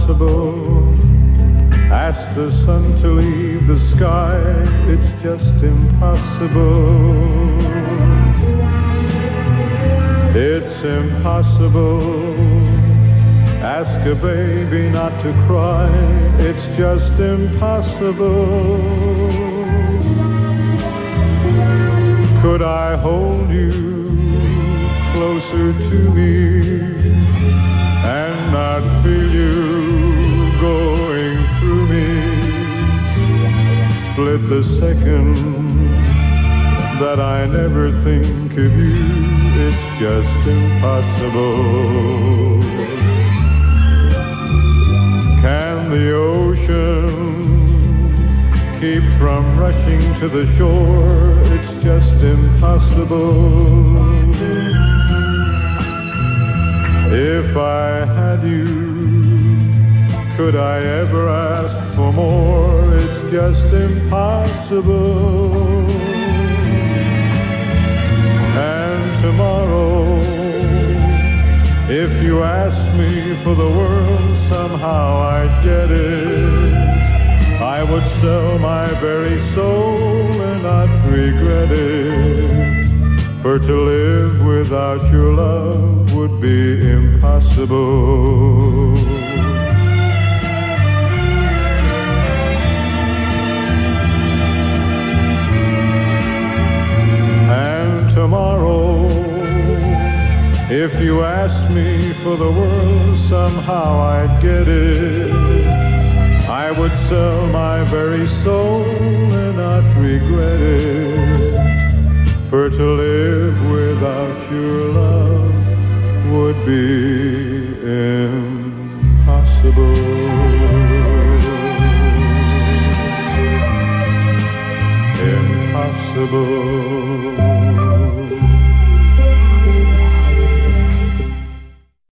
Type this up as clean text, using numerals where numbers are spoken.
impossible. Ask the sun to leave the sky, it's just impossible. It's impossible. Ask a baby not to cry, it's just impossible. Could I hold you closer to me and not feel you going through me? Split the second that I never think of you, it's just impossible. Can the ocean keep from rushing to the shore? It's just impossible. If I had you, could I ever ask for more? It's just impossible. And tomorrow, if you ask me for the world, somehow I'd get it. I would sell my very soul and not regret it. For to live without your love would be impossible. And tomorrow, if you ask me for the world, somehow I'd get it. I would sell my very soul and not regret it. For to live without your love would be impossible. Impossible.